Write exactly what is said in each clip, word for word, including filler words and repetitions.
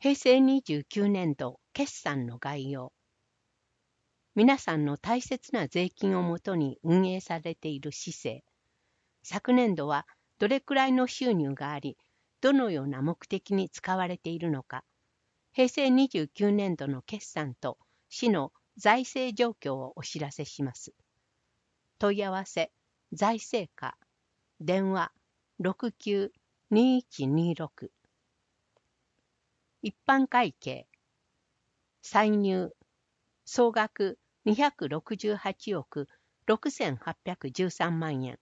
へいせいにじゅうきゅうねんど決算の概要。皆さんの大切な税金をもとに運営されている市政。昨年度はどれくらいの収入があり、どのような目的に使われているのか、へいせいにじゅうきゅうねんどの決算と市の財政状況をお知らせします。問い合わせ、財政課、電話 ろくきゅう にいちにろく。一般会計、歳入、総額にひゃくろくじゅうはちおくろくせんはっぴゃくじゅうさんまんえん。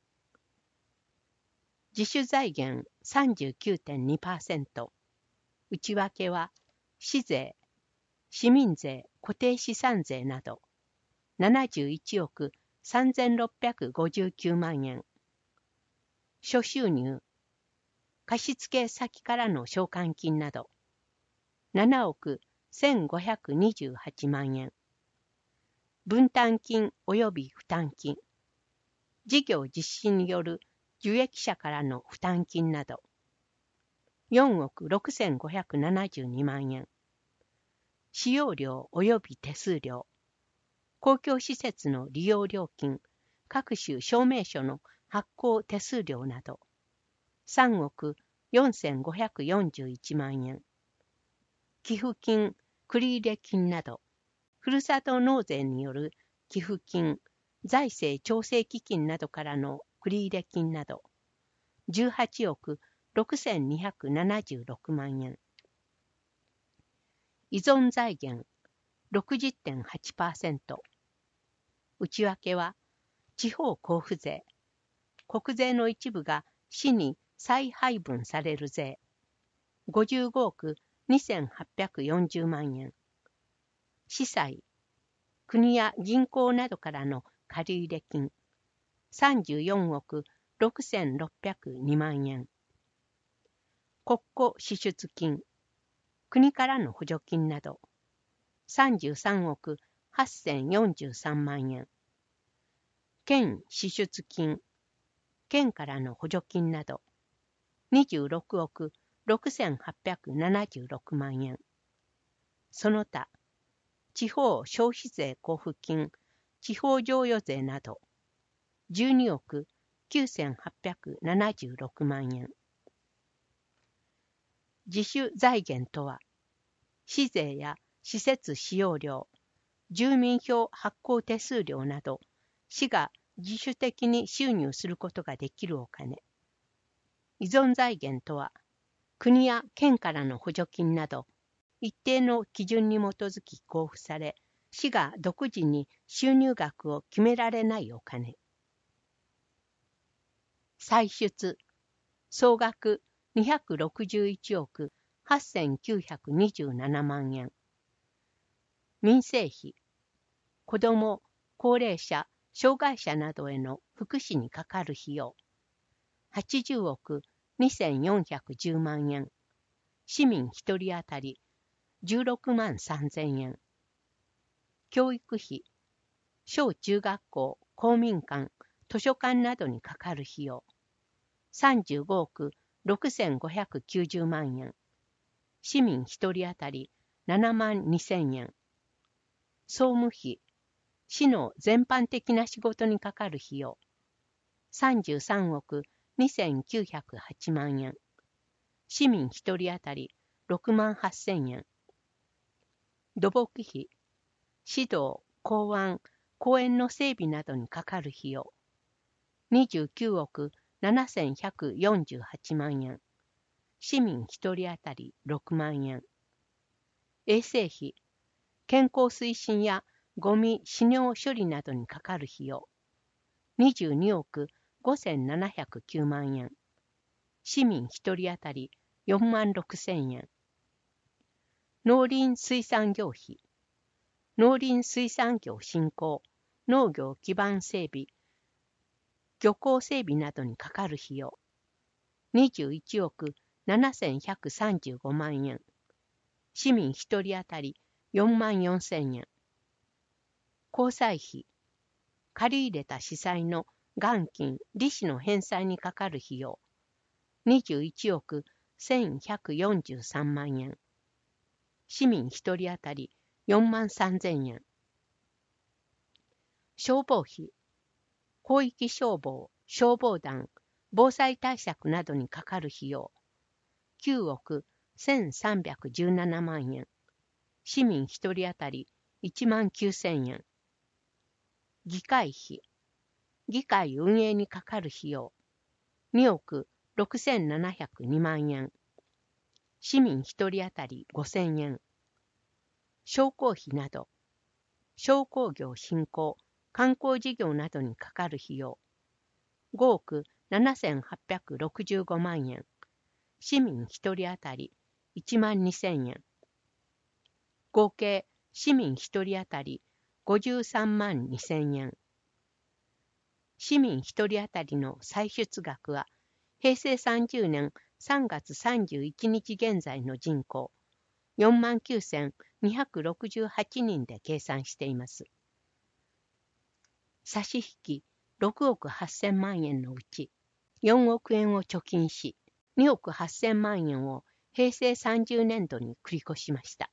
自主財源 さんじゅうきゅうてんにパーセント。内訳は、市税、市民税、固定資産税など、ななじゅういちおくさんぜんろっぴゃくごじゅうきゅうまんえん。諸収入、貸付先からの償還金など、ななおくせんごひゃくにじゅうはちまんえん。分担金及び負担金、事業実施による受益者からの負担金など、よんおくろくせんごひゃくななじゅうにまんえん。使用料及び手数料、公共施設の利用料金、各種証明書の発行手数料など、さんおくよんせんごひゃくよんじゅういちまんえん。寄付金、繰入金など、ふるさと納税による寄付金、財政調整基金などからの繰入金など、じゅうはちおくろくせんにひゃくななじゅうろくまんえん。依存財源 ろくじゅってんはちパーセント。内訳は、地方交付税、国税の一部が市に再配分される税、ごじゅうごおくにせんはっぴゃくよんじゅうまんえん。司祭、国や銀行などからの借入金、さんじゅうよんおくろくせんろっぴゃくにまんえん。国庫支出金、国からの補助金など、さんじゅうさんおくはっせんよんじゅうさんまんえん。県支出金、県からの補助金など、にじゅうろくおくろくせんはっぴゃくななじゅうろくまんえん。その他、地方消費税交付金、地方譲与税など、じゅうにおくきゅうせんはっぴゃくななじゅうろくまんえん。自主財源とは、市税や施設使用料、住民票発行手数料など、市が自主的に収入することができるお金。依存財源とは、国や県からの補助金など、一定の基準に基づき交付され、市が独自に収入額を決められないお金。歳出、総額にひゃくろくじゅういちおくはっせんきゅうひゃくにじゅうななまんえん。民生費、子ども、高齢者、障害者などへの福祉にかかる費用、はちじゅうおくにせんよんひゃくじゅうまんえん。市民ひとり当たりじゅうろくまんさんぜんえん。教育費、小中学校、公民館、図書館などにかかる費用、さんじゅうごおくろくせんごひゃくきゅうじゅうまんえん。市民ひとり当たりななまんにせんえん。総務費、市の全般的な仕事にかかる費用、さんじゅうさんおくにせんきゅうひゃくはちまんえん。市民ひとり当たりろくまんはっせんえん。土木費、指導、港湾、公園の整備などにかかる費用、にじゅうきゅうおくななせんひゃくよんじゅうはちまんえん。市民ひとり当たりろくまんえん。衛生費、健康推進やゴミ、飼料処理などにかかる費用、にじゅうにおくごせんななひゃくきゅうまんえん。市民ひとり当たりよんまんろくせんえん。農林水産業費、農林水産業振興、農業基盤整備、漁港整備などにかかる費用、にじゅういちおくななせんひゃくさんじゅうごまんえん。市民ひとり当たりよんまんよんせんえん。交際費、借り入れた市債の元金、利子の返済にかかる費用、にじゅういちおくせんひゃくよんじゅうさんまんえん。 市民ひとり当たりよんまんさんぜんえん。消防費、広域消防、消防団、防災対策などにかかる費用、きゅうおくせんさんびゃくじゅうななまんえん。市民ひとり当たりいちまんきゅうせんえん。議会費、議会運営にかかる費用、におくろくせんななひゃくにまんえん。市民ひとり当たりごせんえん。商工費など、商工業振興、観光事業などにかかる費用、ごおくななせんはっぴゃくろくじゅうごまんえん。市民ひとり当たりいちまんにせんえん。合計市民ひとり当たりごじゅうさんまんにせんえん。市民ひとり当たりの歳出額は、へいせいさんじゅうねんさんがつさんじゅういちにち現在の人口よんまんきゅうせんにひゃくろくじゅうはちにんで計算しています。差し引きろくおくはっせんまんえんのうちよんおくえんを貯金し、におくはっせんまんえんをへいせいさんじゅうねんどに繰り越しました。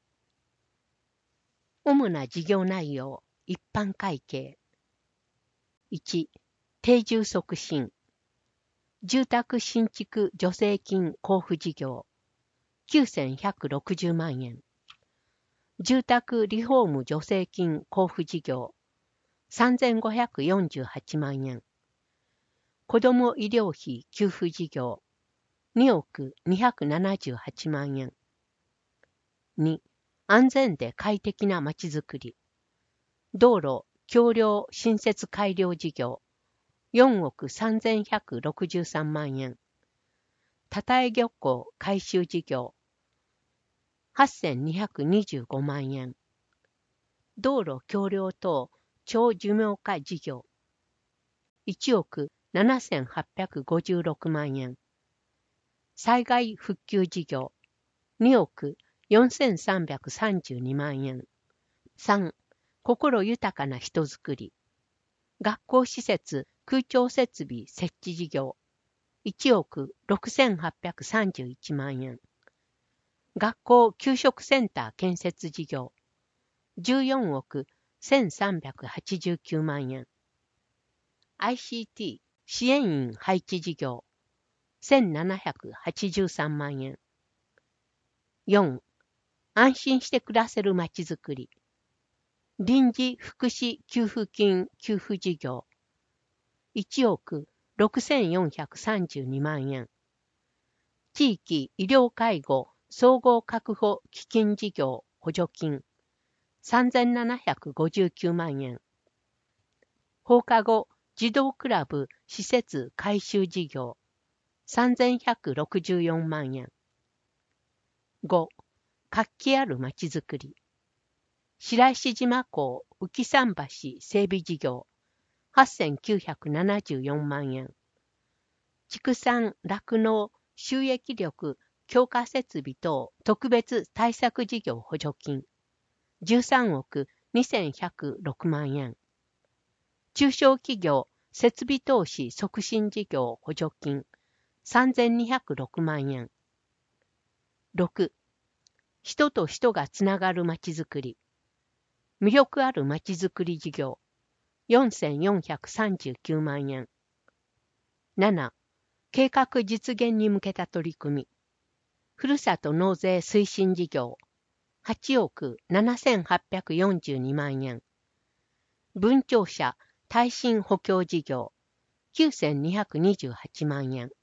主な事業内容、一般会計。いち、定住促進。住宅新築助成金交付事業、きゅうせんひゃくろくじゅうまんえん。住宅リフォーム助成金交付事業、さんぜんごひゃくよんじゅうはちまんえん。子ども医療費給付事業、におくにひゃくななじゅうはちまんえん。に、安全で快適なまちづくり。道路、橋梁新設改良事業、よんおくさんぜんひゃくろくじゅうさんまんえん。多々江漁港改修事業、はっせんにひゃくにじゅうごまんえん。道路橋梁等長寿命化事業、いちおくななせんはっぴゃくごじゅうろくまんえん。災害復旧事業、におくよんせんさんびゃくさんじゅうにまんえん。さん、心豊かな人づくり。学校施設空調設備設置事業、いちおくろくせんはっぴゃくさんじゅういちまんえん。学校給食センター建設事業、じゅうよんおくせんさんびゃくはちじゅうきゅうまんえん。アイシーティー 支援員配置事業、せんななひゃくはちじゅうさんまんえん。よん、安心して暮らせるまちづくり。臨時福祉給付金給付事業、いちおくろくせんよんひゃくさんじゅうにまんえん。地域医療介護総合確保基金事業補助金、さんぜんななひゃくごじゅうきゅうまんえん。放課後児童クラブ施設改修事業、さんぜんひゃくろくじゅうよんまんえん。ご、活気あるまちづくり。白石島港浮桟橋整備事業、はっせんきゅうひゃくななじゅうよんまんえん。畜産酪農収益力強化設備等特別対策事業補助金、じゅうさんおくにせんひゃくろくまんえん。中小企業設備投資促進事業補助金、さんぜんにひゃくろくまんえん。ろく、人と人がつながるまちづくり。魅力あるまちづくり事業、よんせんよんひゃくさんじゅうきゅうまんえん。なな、計画実現に向けた取り組み。ふるさと納税推進事業、はちおくななせんはっぴゃくよんじゅうにまんえん。文庁舎耐震補強事業、きゅうせんにひゃくにじゅうはちまんえん。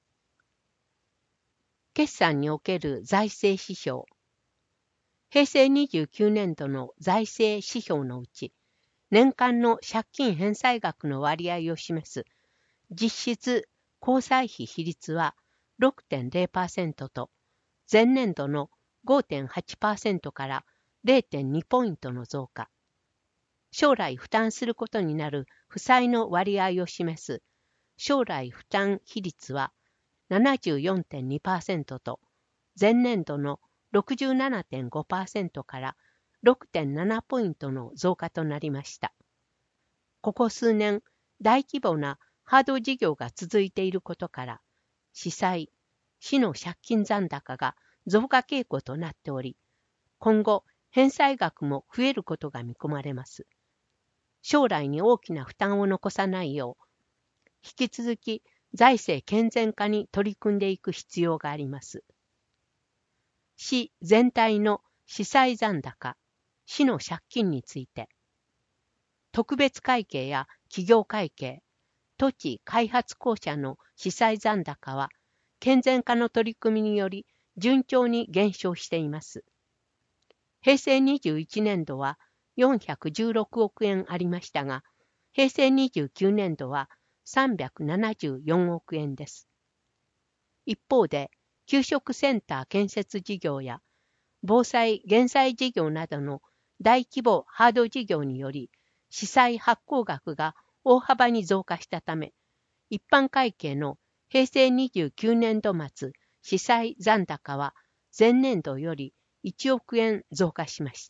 決算における財政指標。へいせいにじゅうきゅうねんどの財政指標のうち、年間の借金返済額の割合を示す実質公債比比率は ろくてんれいパーセント と、前年度の ごてんはちパーセント から れいてんにポイントの増加。将来負担することになる負債の割合を示す将来負担比率は ななじゅうよんてんにパーセント と、前年度の ろくじゅうななてんごパーセント から ろくてんななポイントの増加となりました。ここ数年、大規模なハード事業が続いていることから、市債、市の借金残高が増加傾向となっており、 今後、返済額も増えることが見込まれます。将来に大きな負担を残さないよう、引き続き財政健全化に取り組んでいく必要があります。市全体の資債残高、市の借金について、特別会計や企業会計、土地開発公社の資債残高は、健全化の取り組みにより順調に減少しています。平成にじゅういちねんどはよんひゃくじゅうろくおくえんありましたが、平成にじゅうきゅうねんどはさんびゃくななじゅうよんおくえんです。一方で、給食センター建設事業や防災・減災事業などの大規模ハード事業により、資債発行額が大幅に増加したため、一般会計の平成にじゅうきゅうねんど末資債残高は前年度よりいちおくえん増加しました。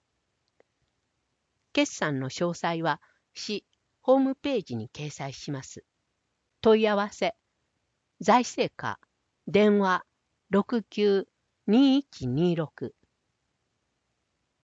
決算の詳細は市ホームページに掲載します。問い合わせ、財政課、電話ろくきゅうにいちにろく